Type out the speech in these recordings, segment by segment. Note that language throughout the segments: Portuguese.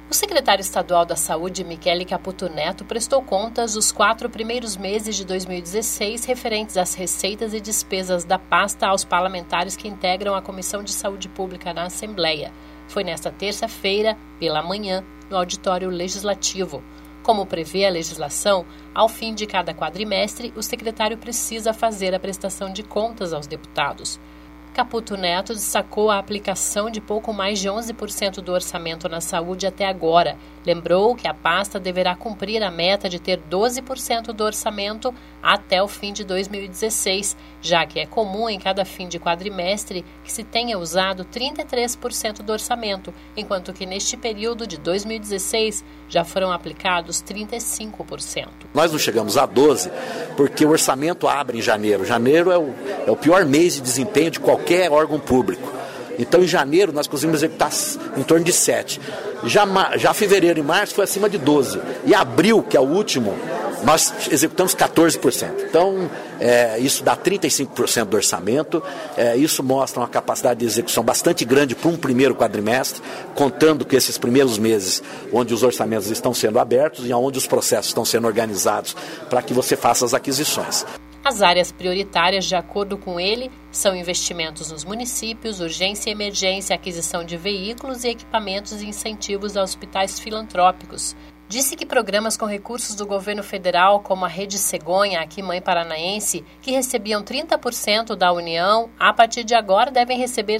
O secretário estadual da Saúde, Michele Caputo Neto, prestou contas dos 4 primeiros meses de 2016 referentes às receitas e despesas da pasta aos parlamentares que integram a Comissão de Saúde Pública na Assembleia. Foi nesta terça-feira, pela manhã, no auditório legislativo. Como prevê a legislação, ao fim de cada quadrimestre, o secretário precisa fazer a prestação de contas aos deputados. Caputo Neto destacou a aplicação de pouco mais de 11% do orçamento na saúde até agora. Lembrou que a pasta deverá cumprir a meta de ter 12% do orçamento até o fim de 2016, já que é comum em cada fim de quadrimestre que se tenha usado 33% do orçamento, enquanto que neste período de 2016 já foram aplicados 35%. Nós não chegamos a 12% porque o orçamento abre em janeiro. Janeiro é o pior mês de desempenho de qualquer órgão público. Então, em janeiro, nós conseguimos executar em torno de 7%. Já fevereiro e março foi acima de 12%. E abril, que é o último, nós executamos 14%. Então, isso dá 35% do orçamento. Isso mostra uma capacidade de execução bastante grande para um primeiro quadrimestre, contando com esses primeiros meses onde os orçamentos estão sendo abertos e onde os processos estão sendo organizados para que você faça as aquisições. As áreas prioritárias, de acordo com ele, são investimentos nos municípios, urgência e emergência, aquisição de veículos e equipamentos e incentivos a hospitais filantrópicos. Disse que programas com recursos do governo federal, como a Rede Cegonha, aqui Mãe Paranaense, que recebiam 30% da União, a partir de agora devem receber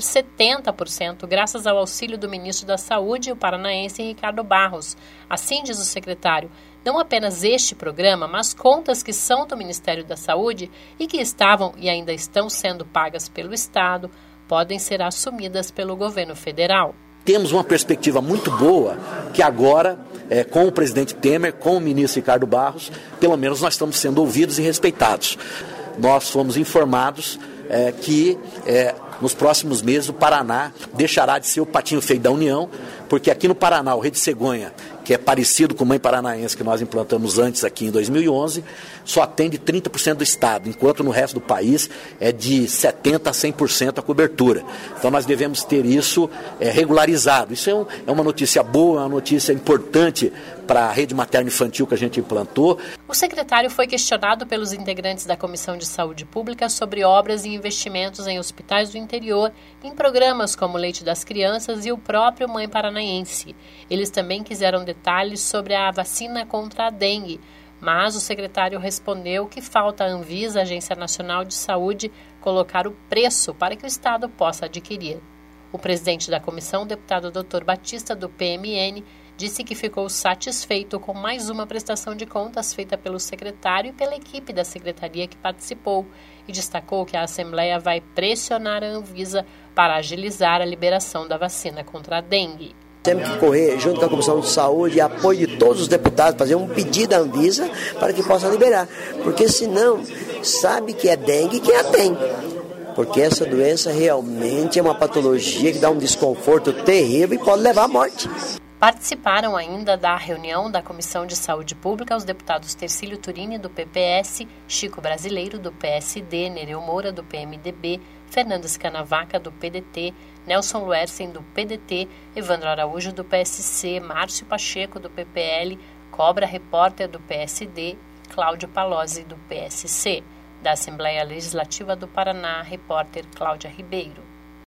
70%, graças ao auxílio do ministro da Saúde, o paranaense Ricardo Barros. Assim, diz o secretário, não apenas este programa, mas contas que são do Ministério da Saúde e que estavam e ainda estão sendo pagas pelo Estado, podem ser assumidas pelo governo federal. Temos uma perspectiva muito boa que agora, com o presidente Temer, com o ministro Ricardo Barros, pelo menos nós estamos sendo ouvidos e respeitados. Nós fomos informados que nos próximos meses o Paraná deixará de ser o patinho feio da União, porque aqui no Paraná, o Rede Cegonha, que é parecido com o Mãe Paranaense que nós implantamos antes aqui em 2011, só atende 30% do estado, enquanto no resto do país é de 70% a 100% a cobertura. Então nós devemos ter isso regularizado. Isso é uma notícia boa, é uma notícia importante para a rede materno-infantil que a gente implantou. O secretário foi questionado pelos integrantes da Comissão de Saúde Pública sobre obras e investimentos em hospitais do interior, em programas como o Leite das Crianças e o próprio Mãe Paranaense. Eles também quiseram detalhes sobre a vacina contra a dengue, mas o secretário respondeu que falta a Anvisa, Agência Nacional de Saúde, colocar o preço para que o Estado possa adquirir. O presidente da comissão, o deputado Dr. Batista, do PMN, disse que ficou satisfeito com mais uma prestação de contas feita pelo secretário e pela equipe da secretaria que participou e destacou que a Assembleia vai pressionar a Anvisa para agilizar a liberação da vacina contra a dengue. Temos que correr junto com a Comissão de Saúde e apoio de todos os deputados, fazer um pedido à Anvisa para que possa liberar, porque senão sabe que é dengue quem a tem. Porque essa doença realmente é uma patologia que dá um desconforto terrível e pode levar à morte. Participaram ainda da reunião da Comissão de Saúde Pública os deputados Tercílio Turini, do PPS, Chico Brasileiro, do PSD, Nereu Moura, do PMDB, Fernando Scanavaca, do PDT, Nelson Luersen, do PDT, Evandro Araújo, do PSC, Márcio Pacheco, do PPL, Cobra Repórter, do PSD e Cláudio Palozzi, do PSC. Da Assembleia Legislativa do Paraná, repórter Cláudia Ribeiro.